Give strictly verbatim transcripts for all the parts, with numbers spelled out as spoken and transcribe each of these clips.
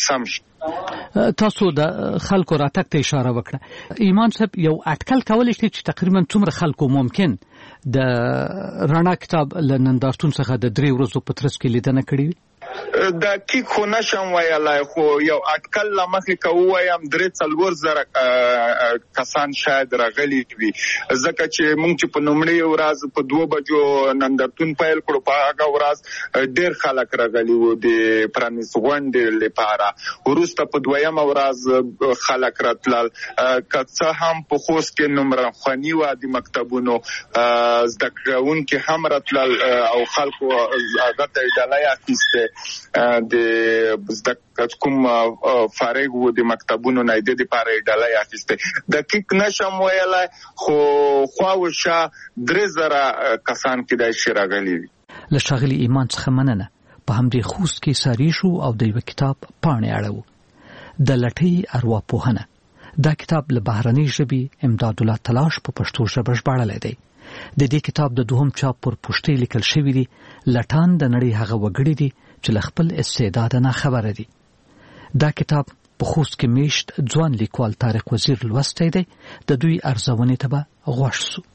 سم شي. تاسو د خلکو راتګ ته اشاره وکړه. ایمان صاحب یو اټکل کولی شي چې تقریبا څومره خلکو ممکن د رڼا کتاب له نندارتون څخه د درې ورځو په ترڅ کې لیدنه کړې وي؟ دا کی خو نشم ویلای، خو یو اټکل لمخې که ووایم درې څلور زره کسان شاید راغلي وي، ځکه چې موږ چې په لومړۍ ورځ په دوه بجو نندارتون پیل کړو، په هغه ورځ ډېر خلک راغلي وو د پرانیست غونډې لپاره. وروسته په دویمه ورځ خلک راتلل، که څه هم په خوست کې نمره خواني وه د مکتبونو، زده کوونکي هم راتلل او خلکو هغه ته ډالۍ اخیستې د زده کوم فارغ وو د مکتبونو نه د لپاره ډالۍ اخیستې. دقیق نشم ویلای، خو خواوشا درې زره کسان کېدای شي راغلي وي. له ښاغلي ایمان څخه مننه. په همدې خوست کې ساري شو او د یوه کتاب پاڼې اړوو، د لټۍ ارواپوهنه. دا کتاب له بهرنۍ ژبې امداد الله تلاش په پښتو ژبه ژباړلی دی. د دې کتاب د دوهم چاپ پر پوښتۍ لیکل شوي دي لټان د نړۍ هغه وګړي دي چې له خپل استعداد نه خبره دي. دا کتاب په خوست کې میشت ځوان لیکوال طارق وزیر لوستی دی. د دوی ارزونې ته به غوږ سو.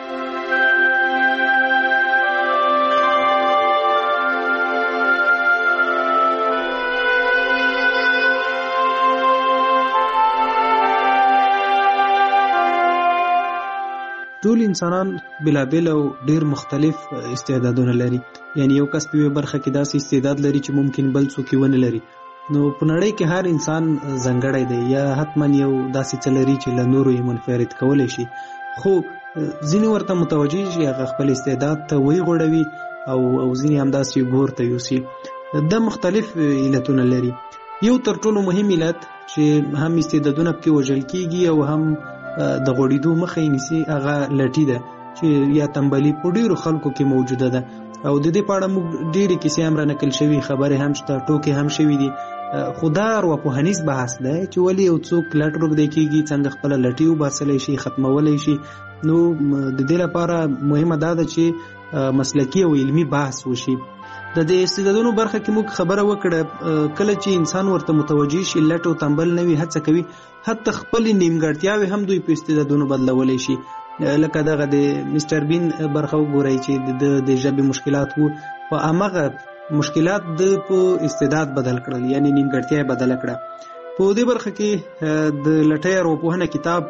ټول انسانان بلابل او ډیر مختلف استعدادونه لري. یعنی یو کس په یوه برخه کې داسې استعداد لري چې ممکن بل څوک یې ونه لري. نو په نړۍ کې هر انسان ځانګړی دی، یا حتما یو داسې څه لري چې له نورو یې منفرد کولی شي، خو ځینې ورته متوجه شي، هغه خپل استعداد ته ویغوړوي او او ځینې همداسې ګور ته یوسي. دا مختلف علتونه لري. یو تر ټولو مهم علت چې هم استعدادونه پکې وژل کېږي او هم د غوړېدو مخه یې نیسي، هغه لټي ده چې یا تنبلي په ډېرو خلکو کې موجوده ده. او د دې په اړه موږ ډېرې کیسې هم رانقل شوي، خبرې هم شته، ټوکې هم شوي دي. خو دا ارواپوهنیز بحث دی چې ولې یو څوک لټ روږدی کېږي، څنګه خپله لټي وباسلی شي، ختمولی شي. نو د دې لپاره مهمه دا ده چې مسلکي او علمي بحث وشي. د دې استعدادونو برخه کې موږ خبره وکړه، کله چې انسان ورته متوجه شي، لټ او تنبل نه وي، هڅه کوي حتی خپلې نیمګړتیاوې هم دوی په استعدادونو بدلولی شي. لکه دغه د مستر بین برخه وګورئ چې د ژبې مشکلات وو، په همغه مشکلات د په استعداد بدل کړل، یعنی نیمګړتیا یې بدله کړه. په دې برخه کې د لټۍ ارواپوهنه کتاب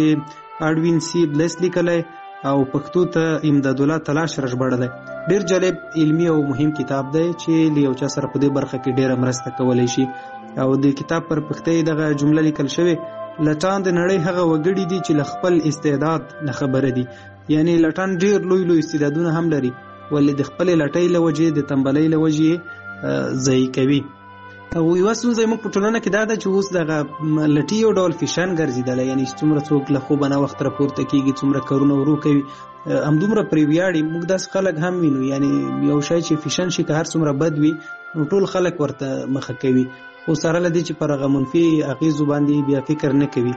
چې اډوین سی بلیس لیکلی او پښتو ته امداد الله تلاش راژباړلی، ډېر جالب علمي او مهم کتاب دی چې له یو چا سره په دې برخه کې ډېره مرسته کولی شي. او د کتاب پر پښتۍ دغه جمله لیکل شوې، لټان د نړۍ هغه وګړي دي چې له خپل استعداد نه خبره دي. یعنی لټان ډېر لوی لوی استعدادونه هم لري، ولې د خپلې لټۍ له وجې، د تنبلۍ له وجې ضایع کوي. او یوه ستونزه موږ په ټولنه کې دا ده چې اوس دغه لټي یو ډول فیشن ګرځېدلی، یعنی څومره څوک له خوبه نه وخت راپورته کېږي، څومره کارونه ورو کوي، همدومره پرې ویاړي. موږ داسې خلک هم وینو، یعنی یو شی چې فیشن شي که هر څومره بد وي، نو ټول خلک ورته مخه کوي، خو سره له دې چې پر هغه منفي اغېزو باندې بیا فکر نه کوي.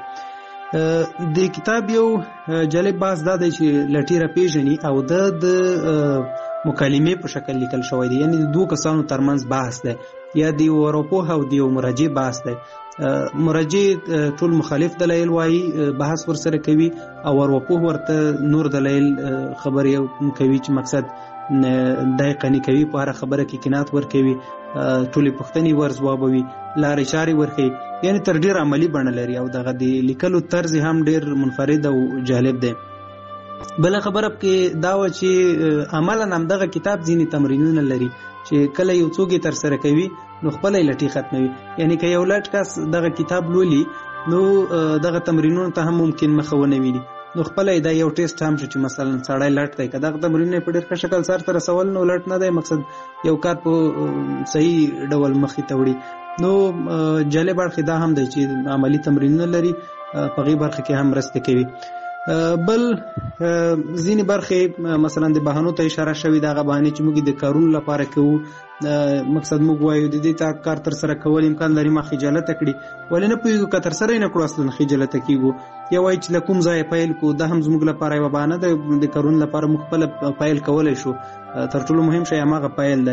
د کتاب یو جالب بحث دا دی چې لټي راپېژني او د د مکالمې په شکل لیکل شوی دی، یعنی د دوه کسانو ترمنځ بحث دی، یا د یو ارواپوه او د یو مرجع بحث دی. مرجع ټول مخالف دلایل وایي، بحث ورسره کوي، او ارواپوه ورته نور دلایل خبرې کوي چې مقصد دای قنی کوي، په هر خبره کې قناعت ورکوي، ټولې پوښتنې ورځوابوي، لارې چارې ورښیي، یعنی تر ډېر عملي بڼه لري. او دغه د لیکلو طرز هم ډېر منفرد او جالب دی. بله خبره پکې دا وه چې عملا همدغه کتاب ځینې تمرینونه لري چې کله یو څوک یې ترسره کوي نو خپله یې لټي ختموي. یعنی که یو لټ کس دغه کتاب لولي نو دغه تمرینونو ته هم ممکن مخه ونه ویني، نو خپله دا یو ټیسټ هم شو چې مثلا سړی لټ دی، که دغه تمرینونه په ډېر ښه شکل سرته رسول نو لټ نه دی، مقصد یو کار په صحیح ډول مخې ته وړي. نو جالب اړخ دا هم دی چې عملي تمرینونه لري، په هغې برخه کې هم مرسته کوي. بل ځینې برخې مثلا د بهانو ته اشاره شوې، دغه بهانې چې موږ د کارونو لپاره کوو، مقصد موږ وایو د دې کار ترسره کول امکان لري ما خجالته کړي، ولې نه پوهېږو که ترسره یې نه کړو اصلا خجالته کېږو، یا وایي چې له کوم ځایه پیل کړو، دا هم زموږ لپاره یوه بهانه ده، د کارونو لپاره موږ خپله پیل کولی شو. تر ټولو مهم شی هماغه پیل دی.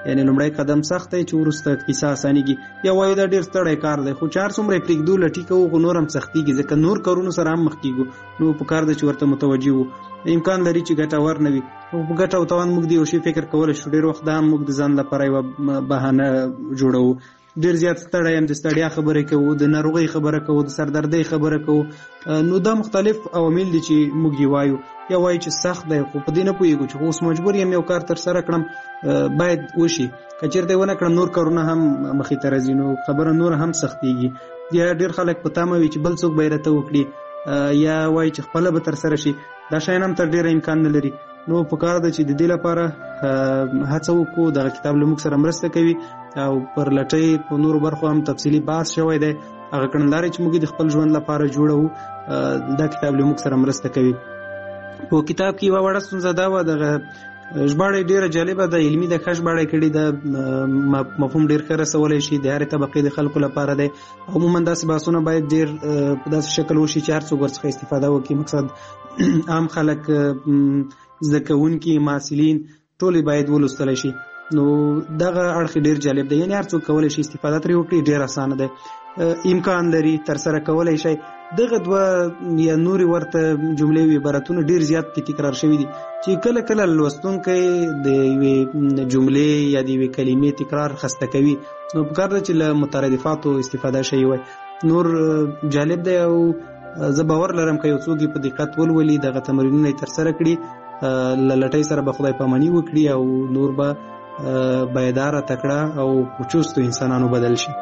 یعنی لومړی قدم سخت دی چې وروسته کیسه اسانېږي. یا وایو دا ډېر ستړی کار دی، خو چې هر څومره یې پرېږدو لټي کوو خو نور هم سختېږي، ځکه نور کارونو سره هم مخ کېږو. نو په کار ده چې ورته متوجه وو. امکان لري چې ګټور نه وي، خو په ګټه او تاوان موږ د یو شي فکر کولی شو. ډېر وخت دا هم موږ د ځان لپاره یوه بهانه جوړوو. ډېر زیات ستړی یم، د ستړیا خبرې کوو، د ناروغۍ خبره کوو، د سردردۍ خبره کوو. نو دا مختلف عوامل دي چې موږ یې وایو. یا وایو چې سخت دی، خو په دې نه پوهېږو چې اوس مجبور یم یو کار ترسره کړم، باید وشي. که چېرته یې ونه کړم نور کارونه هم مخې ته راځي، نو خبره نور هم سختېږي. یا ډېر خلک په تمه وي چې بل څوک به یې راته وکړي، یا وایي چې خپله به ترسره شي. دا شیان هم تر ډېره امکان نه لري. نو په کار ده چې د دې لپاره هڅه وکړو. دغه کتاب له موږ سره مرسته کوي او پر لټۍ په نورو برخو هم تفصیلي بحث شوی دی. هغه کړنلارې چې موږ د خپل ژوند لپاره جوړوو، دا کتاب له موږ سره مرسته کوي. په کتاب کې یوه وړه ستونزه دا وه، دغه ژباړه یې ډېره جالبه ده، علمي ده، ښه ژباړه یې کړې ده، مفهوم ډېر ښه رسولی شي، د هرې طبقې د خلکو لپاره دی. عموما داسې بحثونه باید ډېر په داسې شکل وشي چې هر څوک ورڅخه استفاده وکړي. مقصد عام خلک، زده کوونکي، محصلین ټول باید ولوستلی شي. نو دغه اړخ ډېر جالب دی، یعنې هر څوک کولی شي استفاده ترې وکړي. ډېر اسانه دی، امکان لري، ترسره کولی شي. دغه دوه یا نورې ورته جملې وي عبارتونه ډېر زیات کې تکرار شوي دي چې کله کله لوستونکی د یوې جملې یا د یوې کلمې تکرار خسته کوي. نو پکار ده چې له مترادفاتو استفاده شوی وای. نور جالب دی او زه باور لرم که یو څوک یې په دقت ولولي، دغه تمرینونه یې ترسره کړي، له لټۍ سره به خدای پاماني وکړي او نور به بیداره، تکړه او چستو انسانانو بدل شي.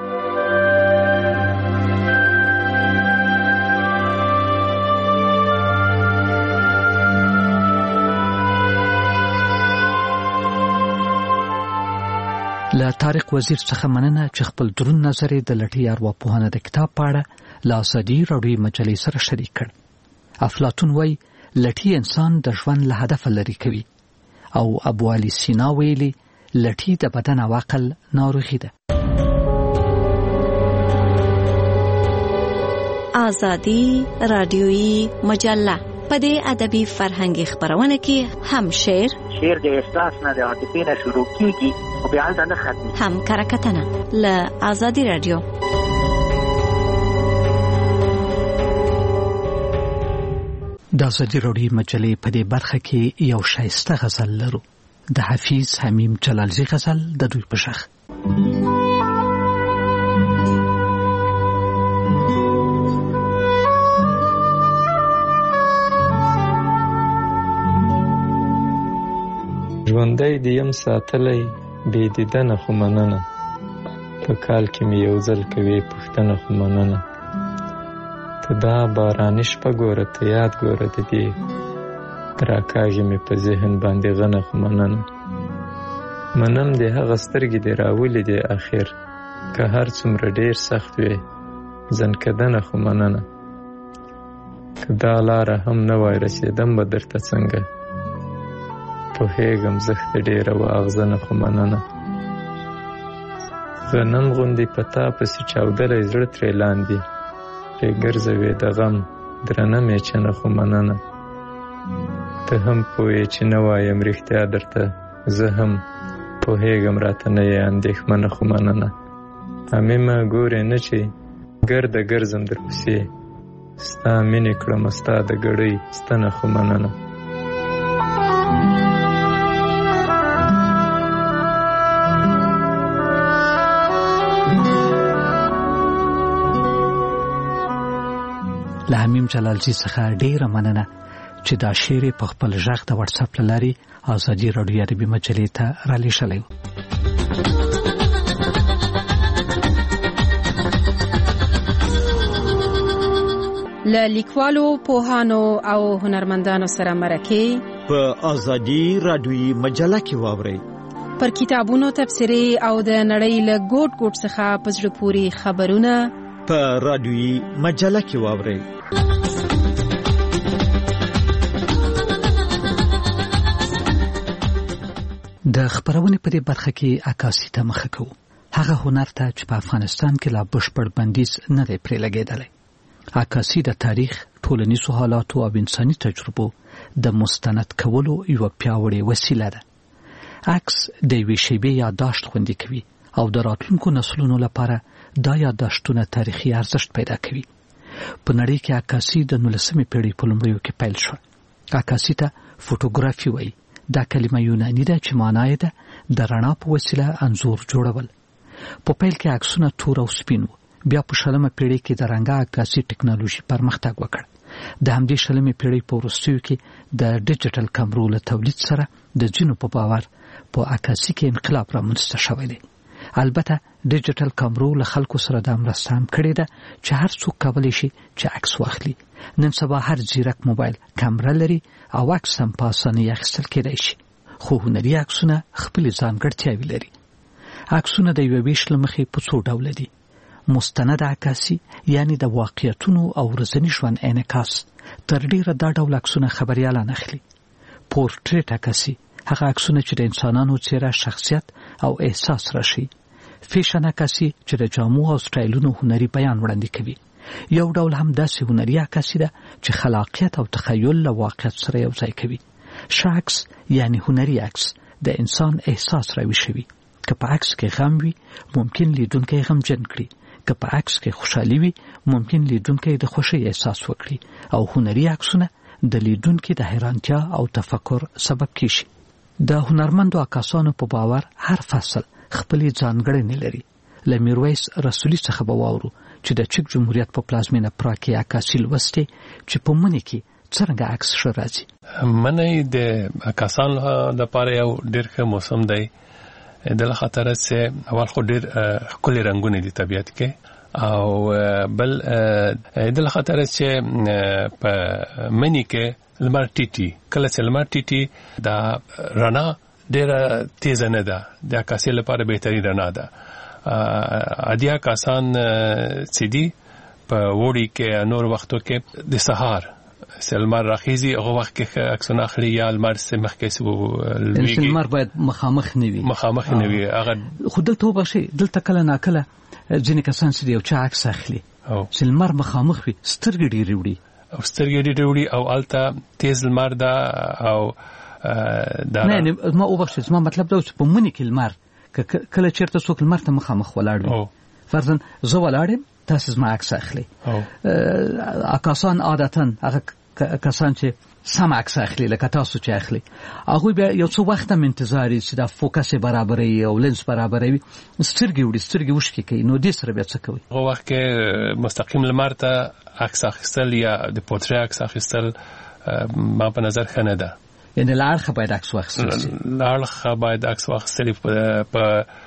له طارق وزیر څخه مننه چې خپل دروند نظر د لټۍ ارواپوهنه د کتاب په اړه له ازادي راډیو مجلې سره شریک کړ. افلاطون وایي لټۍ انسان د ژوند له هدفه لرې کوي، او ابو علي سینا ویلي لټۍ د بدن او عقل ناروغي ده. ازادي راډیویي مجله په دې ادبي فرهنګي خبرونه کې هم شعر شعر د احساس نه د عاطفې نه شروع کیږي او بیا هلته نه ختمي، هم کرکټنه له ازادي راډیو. د ازادي راډیو مجلې په دې برخه کې یو شایسته غزل لرو، د حفیظ حمیم جلالزی غزل د دوی په شخ. ژوندی د یم ساتلی بې دیدنه خو مننه، په کال کې مې یو ځل کوي پوښتنه خو مننه. ته دا باراني شپه ګوره، ته یاد ګوره د دې راکاږي مې په ذهن باندې غنه خو مننه. منم د هغه سترګې دې راولي دې اخر، که هر څومره ډېر سخت وي ځنکدنه خو مننه. که دا لاره هم نه وای رسېدم به درته څنګه، پوهېږم زښت ډېره وه اغزنه خو مننه. غنم غوندې په تا پسې چاودلی زړه ترې لاندې، پرې ګرځوې د غم درنه میچنه خو مننه. ته هم پوهې چې نه وایم رښتیا درته، زه هم پوهېږم راته نه یې اندېښمنه خو مننه. حمیمه ګورې نه چې ګرده ګرځم درپسې، ستا مینې کړمه ستا د ګړۍ ستنه خو مننه. له حمیم جلالزی څخه ډیره مننه چې دا شعر په خپل غږ د واتس اپ لاري ازادي راډیو عربي مجلې ته را لېږلی. له لیکوالو، پوهانو او هنرمندانو سره مرکې په ازادي راډیوي مجله کې واورئ. پر کتابونو تبصرې او د نړۍ له ګوټ ګوټ څخه په زړه پورې خبرونه په راډیوي مجله کې واورئ. د خبرونې په دې برخه کې عکاسي ته مخه کوو، هغه هنر ته چې په افغانستان کې لا بشپړ بندیز نه دی پرې لګېدلی. عکاسي د تاریخ، ټولنیزو حالاتو او انساني تجربو د مستند کولو یوه پیاوړې وسیله ده. عکس د یوې شیبې یادداشت خوندي کوي او د راتلونکو نسلونو لپاره دا یادداشتونه تاریخي ارزښت پیدا کوي. په نړۍ کې عکاسي د نولسمې پیړۍ په لومړیو کې پیل شوه. عکاسي ته فوټوګرافي وایي. دا کلمه یوناني ده چې معنا یې ده د رڼا په وسیله انځور جوړول. په پیل کې عکسونه تور او سپین وو. بیا په شلمه پیړۍ کې د رنګه عکاسي ټکنالوژي پرمختګ وکړ. د همدې شلمې پیړۍ په وروستیو کې د ډیجیټل کامرو له تولید سره د ځینو په باور په عکاسي کې انقلاب رامنځته شوی دی. البته ډیجیټل کامرو له خلکو سره د مرسته هم کړې ده چې هر څوک کولی شي چې عکس واخلي. نن سبا هر ځیرک موبایل کامره لري او عکس هم په اسانۍ اخیستل کېدای شي. خو هنري عکسونه خپلې ځانګړتیاوې لري. عکسونه د یوې ویش له مخې په څو ډوله دي. مستند عکاسي یعنی د واقعیتونو او ورځني ژوند انعکاس. تر ډیره دا ډول عکسونه خبريالان اخلي. پورټریټ عکاسي هغه عکسونه چې د انسانانو څیره، شخصیت او احساس راشي. فیشن عکاسي چې د جامو او سټایلونو هنري بیان وړاندې کوي. یو ډول هم داسې هنري عکاسي ده چې خلاقیت او تخیل له واقعیت سره یو ځای کوي. شاکس یعنی هنري عکس د انسان احساس راویښوي. که په عکس کې غم وي ممکن لیدونکی غمجن کړي. که په عکس کې خوشحالي وي ممکن لیدونکی د خوښۍ احساس وکړي. او هنري عکسونه د لیدونکي د حیرانتیا او تفکر سبب کیږي. د هنرمندو عکاسانو په باور هر فصل خپلې ځانګړنې لري. له میرویس رسولي څخه به واورو چې د چک جمهوریت په پلازمینه پراګ کې عکاسي لوستې چې په مني کې څرنګه عکس ښه راځي. منی د عکاسانو لپاره یو ډېر ښه موسم دی. د خاطر چې اول خو ډېر ښکلي رنګونه دي طبیعت کې، او بل د خاطر چې په مني کې لمر ټیټي، کله چې لمر ټیټي دا رڼا ډېره تیز نه ده. د عکاسۍ لپاره بهتري رڼا ده. عادي عکاسان چې دي په وړي کې نور وختو کې د سهار سلمر راخیزي هغه وخت کې عکسونه اخلي یا لمر سمخ کې سو لویږي. لمر باید مخامخ نه وي مخامخ نه وي. هغه خو دلته وبشي دلته کله ناکله ځینې کسان چې یو چا عکس اخلي چې لمر مخامخ وي سترګې ډېرې وړي او سترګې ډېرې وړي او الته تیز لمر ده او دا نه نه ما وبشي ما مطلب دا چې په مني کې لمر کله چیرته څوک لمر ته مخامخ ولاړ وي فرضاً زه ولاړم تاسو زما عکس اخلي. عکاسان عادتاً هغه کسان چې سم عکس اخلي لکه تاسو چې اخلي هغه بیا یو څو وخت هم انتظاري چې دا فوکس برابرې او لنس برابروي سترګې وړي سترګې وشکي کوي. نو دې سره بیا څه کوي؟ هغه وخت کې مستقیم لمر ته عکس اخیستل یا د پورتری عکس اخیستل ما په نظر ښه نه ده. یعنې له اړخه باید عکس واخیستل شي. له اړخه باید عکس واخیستل په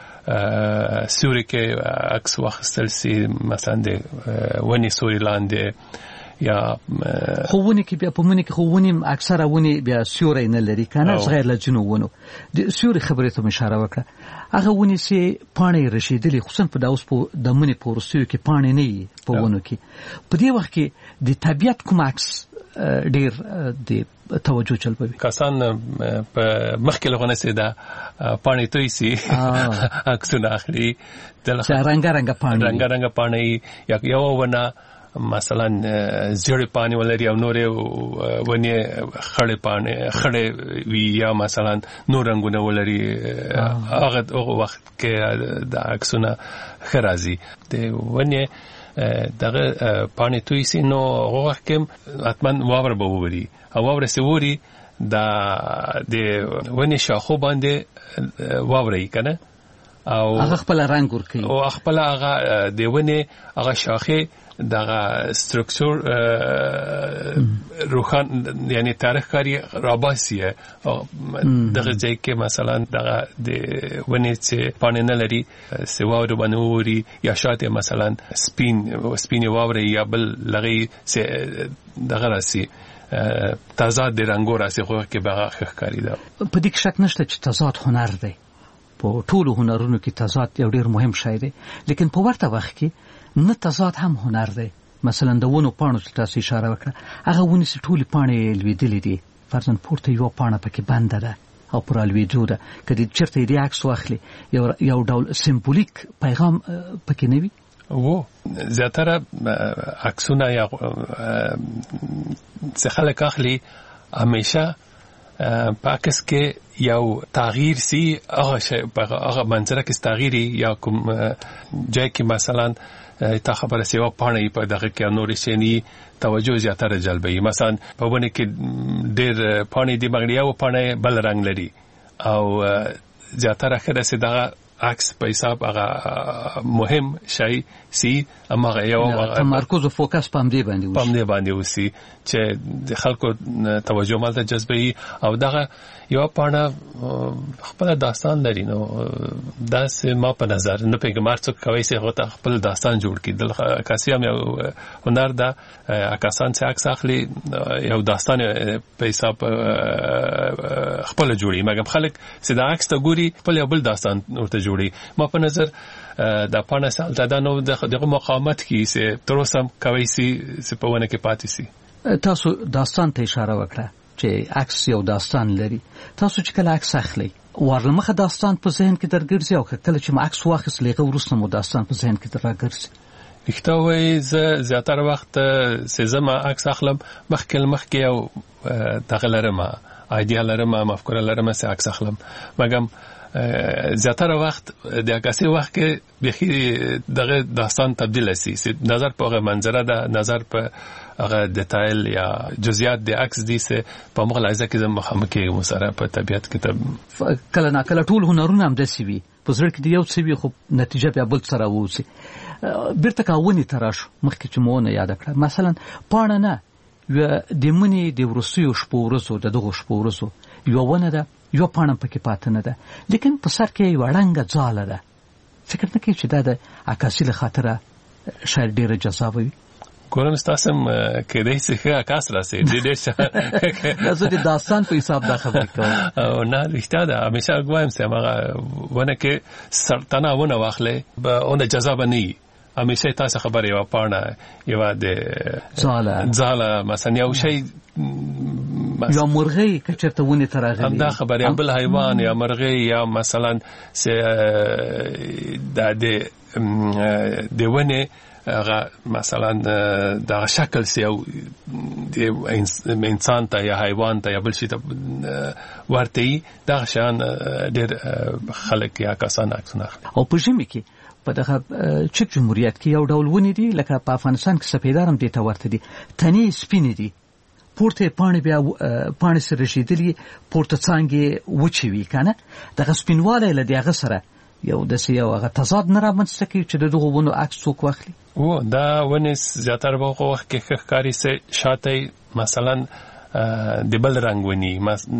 سوري کې عکس واخیستل شي، مثلا د ونې سوري لاندې یا خوونه کې بیا په مونږ کې خوونه اکثره ونی بیا سیوري نه لري کنه غیر له جنو ونو د سیوري خبرې ته اشاره وکړه. هغه ونی سي پانی رشیدلی خصوصا په داوس په د مونږ په ورسیو کې پانی نه وي په ونو کې. په دې وخت کې د طبيعت کوم عکس ډیر د توجه چلبوي. کسان په مخکې لغونه سي دا پانی توي سي عکسونه اخلي د رنگ رنگ پانی رنگ رنگ پانی یا یو ونه مثلا زیړ پانی ولري او نور ونی خړې پانی خړې وی یا مثلا نور رنگونه ولري هغه وخت کې د عکسونه خرازي د ونی دغه پانی توي سي نو هغه وخت کې اتمن واور به ووري او واور سي ووري دا د ونی شاخو باندې واوري کنه او هغه خپل رنگ ور کوي او خپل هغه د ونی هغه شاخه دغه سترکچر روخان یعنی تاریخ کاری راباسیه دغه ځای کې مثلا دغه د ونی چې پانی نه لري سواور بنوري یا شاته مثلا سپین سپین واوري یا بل لغي دغه راسي تضاد د رنگو راسي خو کې بغه ښکاری ده. په دې کې شک نشته چې تضاد هنر دی. په ټولو هنرونو کې تضاد یو ډیر مهم شی دی، لیکن په ورته وخت کې نه تضاد هم هنر دی. مثلا د ونو پاڼو ته تاسو اشاره وکړه، هغه ونې چې ټولې پاڼې لوېدلې دي فرضاً پورته یو پاڼه پکې بنده ده او پر لوېدو ده، کله چېرته دې عکس واخلي یو یو ډول سمبولیک پیغام پکې نه وي. و زیاتره عکسونه یا څه خلک اخلي همیشه پاکس کې یو تغییر سي هغه شی هغه منظره کې تغییري یا کوم ځای کې مثلا تا خبره سیوا پاڼې په دغه کې نور شي توجه زیاتره جلبوي. مثلا په ونه کې ډېر پاڼې دی مګر یو پاڼې بل رنگ لري او زیاتره خره سي دغه عکس په حساب هغه مهم شي سي اما یو تمرکز او فوکس پام دی باندې وي پام دی باندې وسی چې د خلکو توجه مالته جذبوي او دغه یو پاڼه خپل داستان لري. نو دا سه ما په نظر نه پیغمبر څوک کوي چې هغه خپل داستان جوړ کړي. د کاسيام یو هنر دا اکاسان چې عکس اخلي یو داستان په حساب خپل جوړي مګر خلک چې دا عکس ته ګوري خپل یو بل داستان ورته جوړي. ما په نظر دا پاڼه سال دا نو دغه مقاومت کی چې تر اوسه کوي چې په ونه کې پاتې سي. تاسو داستان ته اشاره وکړه چې عکس یو داستان لري. تاسو چې کله عکس اخلي ورلمخه داستان په ذهن کې درګرځي او کله چې ما عکس واخیست لغه ورسره مو داستان په ذهن کې درګرځي. اختوي ز زیاتره وخت سزما عکس اخلم مخکل مخکې او دغه لرم ایډیا لرم مفکوره لرم چې عکس اخلم مګم زیاتره وخت د عکاسي وخت کې به دغه داستان تبدیل شي. نظر په منظره ده نظر په هغه ډیټایل یا جزئیات د عکس دي چې په مغلایزه کې زم مخامخې مسره په طبيعت کې ته کله نه کله ټول هنرونه هم د سی وي په زړه کې یو سی وي خو نتیجه بیا بل سره ووسی. بیرته کاونی تراش مخکې چې مونږ یاد کړه مثلا پاڼه نه د منی د ورسیو شپورزو د دغه شپورزو یو ونه ده یو پاڼه پکې پاتې نه ده لیکن په سر کې یو رنګ ځاله ده. فکر نه کوي چې دا د عکاسي له خاطره شاید ډیره جذاب وي. ګورم تاسو کې دې څه عکاس راسي دې دې څه زه د داستان په حساب دا خبرې کوم او نه رښتیا ده همیشه غوایم چې هغه ونه کې سرطانه ونه واخلې به اون جذاب نه همیشه تاسو خبرې یو پاڼه یو د ځاله ځاله مثلا یو شی یا مرغی که چرته ونی تراغلی هم دا خبر یا بل حیوان یا مرغی یا مثلا س د د ونه مثلا دا شکل سی او د انسان ته یا حیوان ته یا بل شي ته ورته دا شان ډېر خلک یا کسان عکسونه او په ژمي کې په دغه چک جمهوریت کې یو ډول ونی دي لکه په افغانستان کې سپیدارم دي ته ورته دي تنې سپینې دي پورته پانی بیا پانی سره شیدلی پورته څنګه وچوي کنه دغه سپینواله له دغه سره یو د سیاو هغه تضاد نه رامنځته کوي چې دغه ونو عکس څوک واخلي. او دا ونه زیاتره په وخت کې ښکاری سه شاته مثلا د بل رنگ ونی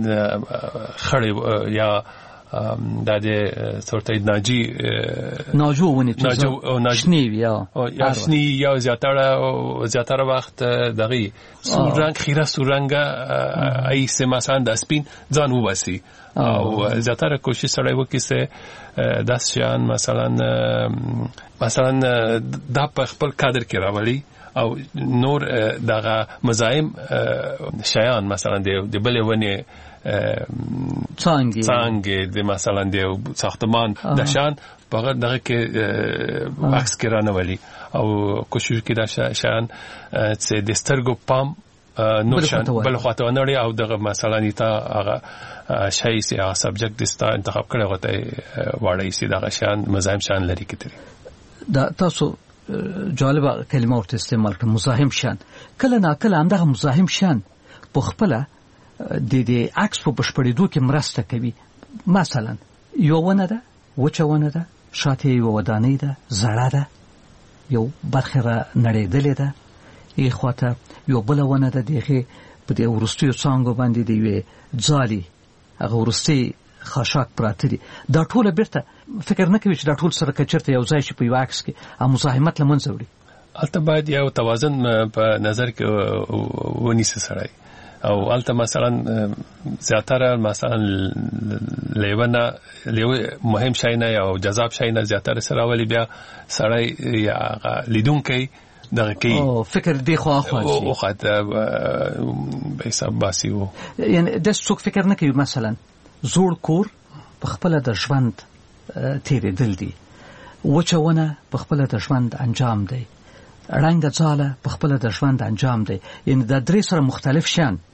خړې یا دا د سورته ناجی ناجو ونی ناجو شنی یا یا شنی یا زیاتره زیاتره وخت دغه سور رنگ خیره سور رنگ ای سه مثلا د سپین ځان وباسي او زیاتره کوشش سره وکړي چې داس شان مثلا مثلا د په خپل کادر کې راولي او نور دغه مزاحم شیان مثلا د بلې ونی څنګه څنګه د مثلا د ساختمان د شان په دغه کې عکس کې رانولي او کوشش کې دا شان چې د سترګو پام نور شان بل خواته ونړي او دغه مثلا نیتا هغه شای سي هغه سبجیکټ دستا انتخاب کړی غوته واړی سي دغه شان مزاحم شان لري کتري. دا تاسو جالبه کلمه ورته استعمال کړه مزاحم شان. کله نا کله هم دغه مزاحم شان په خپل د دې عکس په بشپړېدو کې مرسته کوي. مثلا یو ونه ده وچه ونه ده شاته یو ودانۍ ده زړه ده یو برخه را نړېدلې ده یې خواته یو بل ونه ده دغه په دې ورستیو څنګه باندې دی وی ځالي هغه ورستي خاشاک پراته دي. دا ټول بیرته فکر نه کوي چې دا ټول سره کچرته یو ځای شي په یو عکس کې ا مزاحمت لمنځه وړي. البته باید یو توازن په نظر کې ونیسي سره او البته مثلا زیاتره مثلا لیونه لیو مهم شای نه یا جذاب شای نه زیاتره سره ولی بیا سره یا لیدونکي دغه کې او فکر دی خو اخوا شي او خاطر به حساب باسي وو یعنی د څوک فکر نه کوي مثلا زوړ کور په خپل د ژوند تیرې دل دي وچونه په خپل د ژوند انجام دی رنګ ځاله په خپل د ژوند انجام دی یعنی د درې سره مختلف شان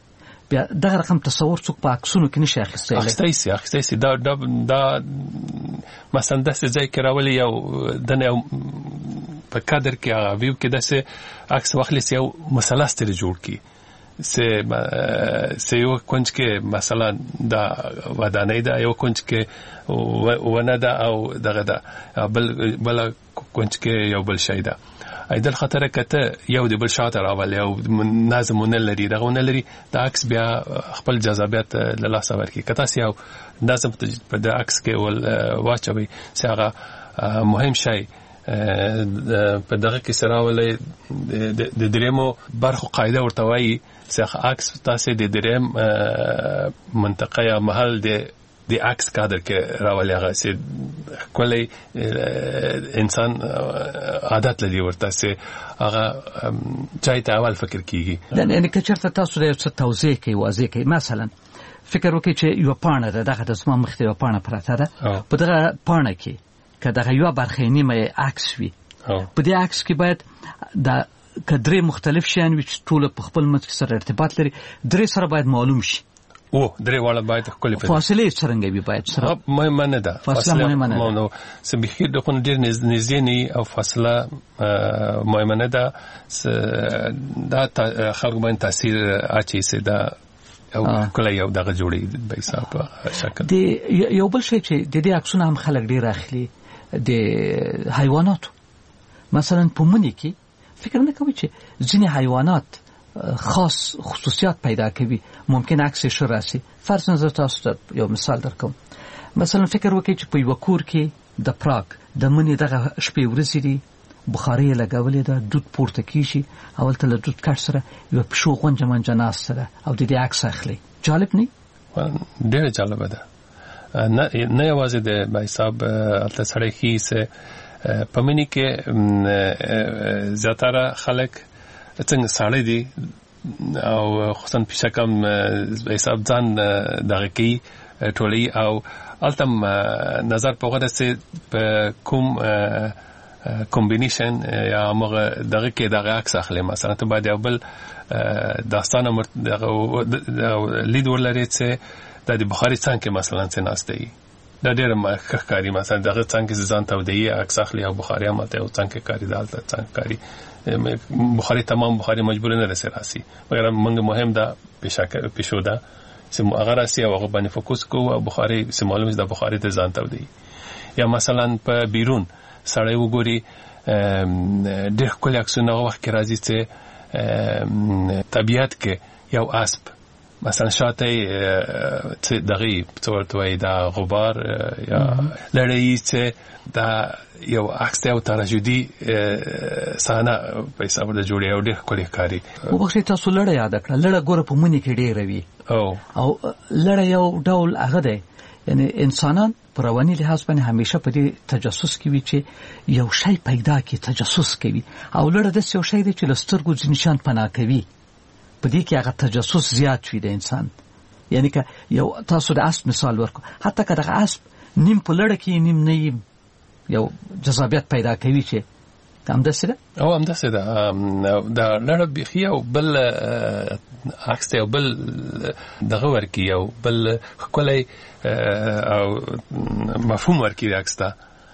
بیا دغه رقم تصور څوک په عکسونو کې نشي اخیستلی اخیستی سي اخیستی سي دا دا دا مثلا داسې ځای کې راولي یو دنه یو په کادر کې هغه ویو کې داسې عکس واخلي یو مثلث ترې جوړ کړي سه سه یو کونج کې مثلا دا ودانۍ ده یو کونج کې ونه ده او دغه ده بل بل کونج کې یو بل شی ده ایدل خطر کته یو دی بل شاته راولي او نظمونه لري دغه لري د عکس بیا خپل جذابیت له لاسه ورکړي کته سیاو نظم په د عکس کې ول واچوي څنګه مهم شی په دغه کې سره ولې د دریمو برخو قاعده ورته وایي څنګه عکس تاسو د دریم منطقه یا محل د د عکس کادر کې راولي هغه سي کولای انسان عادت لري ورته سي هغه چای ته اول فکر کیږي یعنی که چېرته تاسو د څه توضیح کوي واضح کوي مثلا فکر وکړئ چې یو پاڼه ده دغه د اسما مخ ته یو پاڼه پراته ده په دغه پاڼه کې که دغه یو برخه نیمه عکس وي په دې عکس کې باید د کدرې مختلف شیان وي چې ټول په خپل منځ کې سره ارتباط لري درې سره باید معلوم شي او درې واړه باید خپل فاصله څنګه وي باید سره مهمه نه ده فاصله مهمه نه ده سمبخي د خون ډیر نږدې نه او فاصله مهمه نه ده دا خلک باندې تاثیر اچي سي دا او کله یو دغه جوړي به حساب شکل دی یو بل شی چې د دې عکسونه هم خلک ډیر اخلي د حیواناتو مثلا په منی کې فکر نه کوي چې ځینې حیوانات خاص خصوصیات پیدا کوي ممکن عکس شو راسي فرض نظر تاسو ته یو مثال درکوم مثلا فکر وکړئ چې په یو کور کې د پراګ د منی دغه شپې ورځې دي بخاري لګولې ده دود پورته کیږي اول ته له دود کټ سره یو پښو غونجه منجه ناس سره او د دې عکس اخلي جالب نه ډېر جالب ده نه نه یوازې د حساب الته سره هیڅ پمنی کې زیاتره خلک څنګه ساړی دي او خصوصا پښکم حساب ځان دغه کی ټولي او التم نظر په غوډه سي په کوم کمبینیشن یا موږ دغه کې دغه عکس اخلي مثلا ته باید یو بل داستانه دغه لید ولري چې د بخاري څنګه مثلا څه ناشته دا ډېر مخکاري مثلا دغه څنګه ځان ته ودی عکس اخلي او بخاري هم ته څنګه کاری دالته څنګه کاری بخاري تمام بخاري مجبور نه رسي راسي مګر موږ مهم ده پېښه پېښو ده چې هغه راسي او هغه باندې فوکس کوو او بخاري چې معلومه ده بخاري ته ځان ته ودی یا مثلا په بیرون سړی وګوري ډېر کله عکسونه وخت کې راځي چې طبيعت کې یو اسب مثلا شاته دغه څورتوي دا غبار یا لړۍ چې دا یو عکس او تراژیدي سانه په حساب د جوړي او ډېر کله کاری او بخښه تاسو لړۍ یاد کړه لړۍ ګوره په منی کې ډېر وي او او لړۍ یو ډول هغه دی یعنی انسانان پر رواني لحاظ باندې همیشه په دې تجسس کې وي چې یو شی پیدا کی تجسس کوي او لړۍ د یو شی دی چې لسترګو ځنشان پناه کوي په دې کې هغه تجسس زیات وي د انسان یعنی که یو تاسو د اسب مثال ورکو حتی که دغه اسب نیم په لړۍ کې نیم نه یو جذابیت پیدا کوي چې هم داسې ده او هم داسې ده دا لړۍ بيخي او بل عکس ته بل دغه ورکی او بل خپلې او مفهوم ورکی عکس ته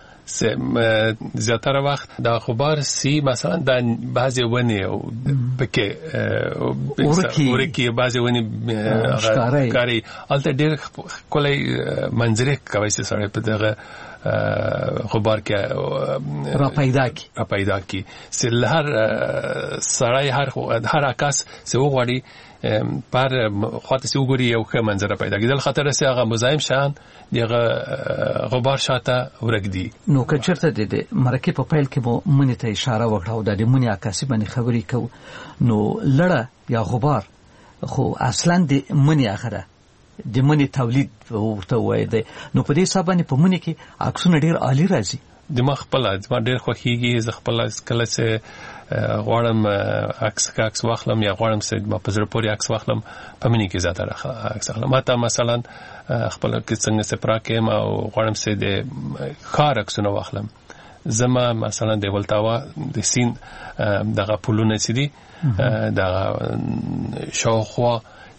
زیاتره وخت دا غبار سی مثلا د بعضی ونی او پکې ورکی بعضی ونی کاری الته ډېر کولای منظره کوي چې سره په دغه غبار کې را پیدا کی را پیدا کی سل هر سړی هر هر عکس څو غوړي پر خاطر څو ګوري یو ښه منظره پیدا کیدل خاطر سه هغه مزاحم شان دغه غبار شاته ورګدي نو که چرته د مرکه په پیل کې مو مونږ ته اشاره وکړه د مونږه عکاسي باندې خبرې کو نو لړه یا غبار خو اصلا د مونږه اخره د مونږ تولید ورته وای دی نو په دې حساب باندې په مونږ کې عکسونه ډیر عالی راځي دماغ خپل ځما ډیر خوخيږي ز خپل کله چې غواړم عکس عکس واخلم یا غواړم چې ما په زړه پورې عکس واخلم په منی کې زیاته عکس واخلم ماته مثلا خپل کې څنګه سپرا کې ما غواړم چې د خار عکسونه واخلم زما مثلا د ولتاوا د سین دغه پولونه چې دي دغه شاوخوا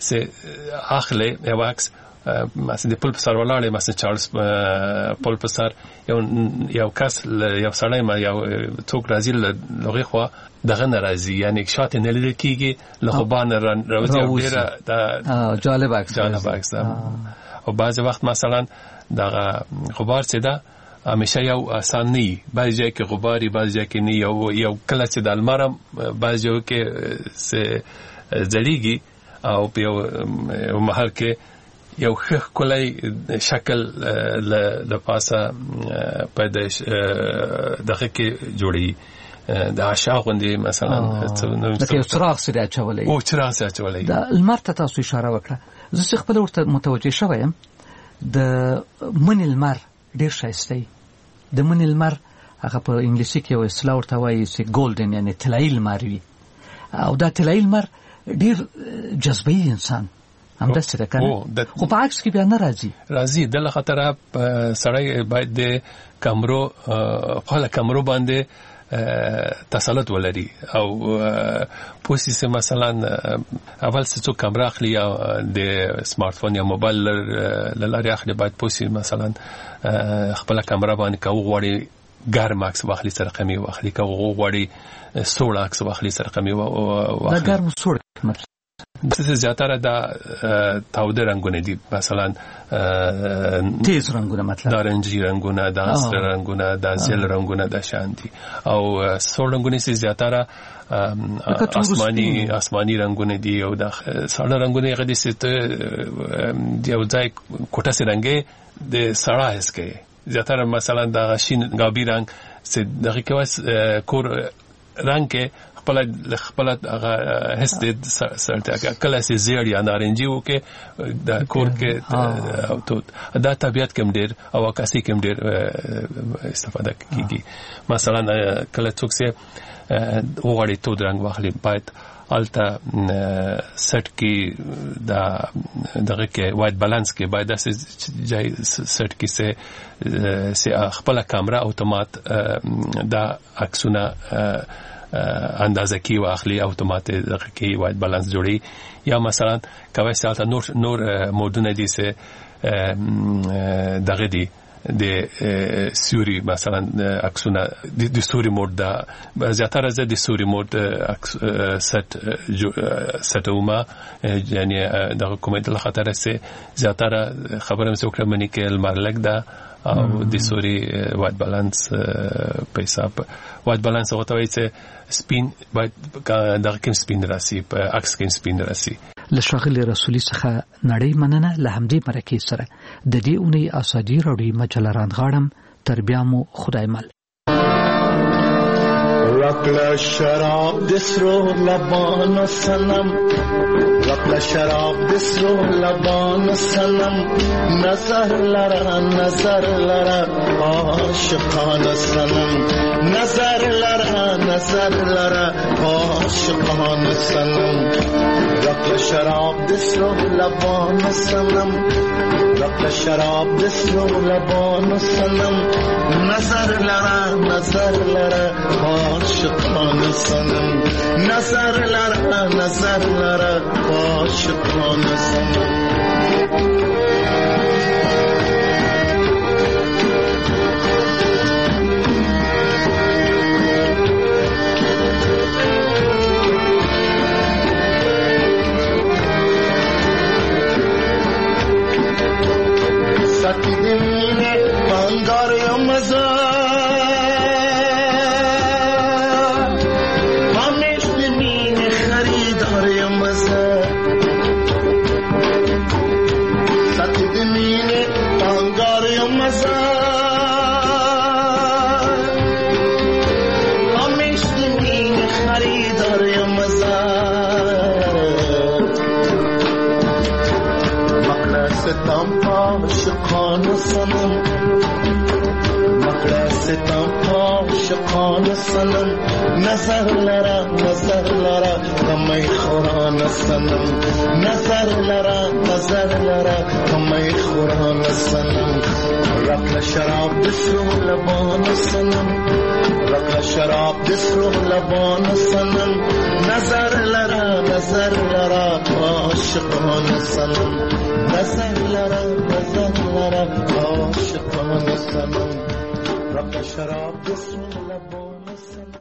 سه اخلي یو عکس مثلا د پل په سر ولاړې مثلا چارلز پل په سر یو یو کس یو سړی ما یو څوک راځي لغه خو دغه ناراضي یعنی شاته نه لیدل کیږي له بان راوځي او ډیره دا جالب عکس جالب عکس او بعض وخت مثلا دغه غبار څه ده همیشه یو آسان نه بعضی ځای کې غباري بعضی ځای کې نه یو یو کله چې د المارم بعضی ځای کې سه ځړیږي او په یو محل کې یو خخ کولای شکل د پاسه پیدا دغه کې جوړي د عشاق غوندي مثلا لکه یو چراغ سره اچولای او چراغ سره اچولای د المار ته تاسو اشاره وکړه زه خپل ورته متوجه شوم د من المر ډیر شایسته د من المر هغه په انګلیسي کې یو اصطلاح ورته وایي چې ګولډن یعنی طلایی المر وي او دا طلایی المر ډیر جذبي انسان هم د څه کنه خو په عکس کې بیا نه راځي راځي د خطر سړی باید د کمرو خپل کمرو باندې تسلط ولري او پوسی سه مثلا اول څه څو کمره اخلي او د سمارټ فون یا موبایل لاري اخلي باید پوسی مثلا خپل کمره باندې کو غوړي ګرم عکس واخلي سره قمي واخلي کو غوړي سوړ عکس واخلي سره قمي واخلي دا ګرم سوړ مطلب د زیاتره د تاوده رنگونه دي مثلا تیز رنگونه مطلب نارنجي رنگونه د اسره رنگونه د زیل رنگونه د شانتي او سوړ رنگونه سي زیاتره آسمانی آسمانی رنگونه دي او د ساده رنگونه غدي ست یو ځای کوټه سي رنگي د سړا هس کې زیاتره مثلا د شین غابي رنگ سي دغه کې کور رنگ کې خپل خپل هغه هست سرته کله سي زیړ یا نارنجي وکي د کور کې او ته د طبيعت کوم ډیر او عکاسي کوم ډیر استفاده کیږي مثلا کله څوک سي وغړی تو درنګ واخلي باید الته سټ کې دا دغه کې وایټ بالانس کې باید د ځای سټ کې سي سي خپل کیمرا اتومات دا عکسونه اندازه کی واخلي اتومات دغه کې وایټ بالانس جوړي یا مثلا کوي سالته نور نور مودونه دي سه دغه دي د سوري مثلا عکسونه د سوري مود دا زیاتره زه د سوري مود ست ستوما یعنی دغه کومه د خطر سه زیاتره خبرم څوک منی کې المرلک دا او د سوري وایټ بالانس په حساب وایټ بالانس او ته وایي چې سپین باید دغه کوم سپین راسي په عکس کې سپین راسي لشغل رسولي څخه نړۍ مننه له همدې مرکه سره د دې اونۍ اسادي راډیو مجله راندغاړم تربیه مو خدای مل رکل شراب دسرو لبان سنم رکل شراب دسرو لبان سنم نظر لرا نظر لرا عاشقان سنم نظر لرا نظر لرا عاشقان سنم رکل شراب دسرو لبان سنم رکل شراب دسرو لبان سنم نظر لرا نظر لرا عاشقان سنم نظر لرا نظر لرا عاشقان سنم ساتی دمینه بانگار یا مزار همیش دمینه خریدار یا مزار ساتی دمینه بانگار یا مزار همیش دمینه خریدار یا مزار مقلستم عاشقان سنم مقلستم عاشقان سنم نظر لرا نظر لرا کمی خوران سنم نظر لرا نظر لرا کمی خوران سنم رکل شراب دسرو لبان سنم رق شراب دسرو لبان سنم نظر لرا نظر لرا عاشقان سنم نظر لرا نظر لرا عاشقان سنم رق شراب دسرو لبان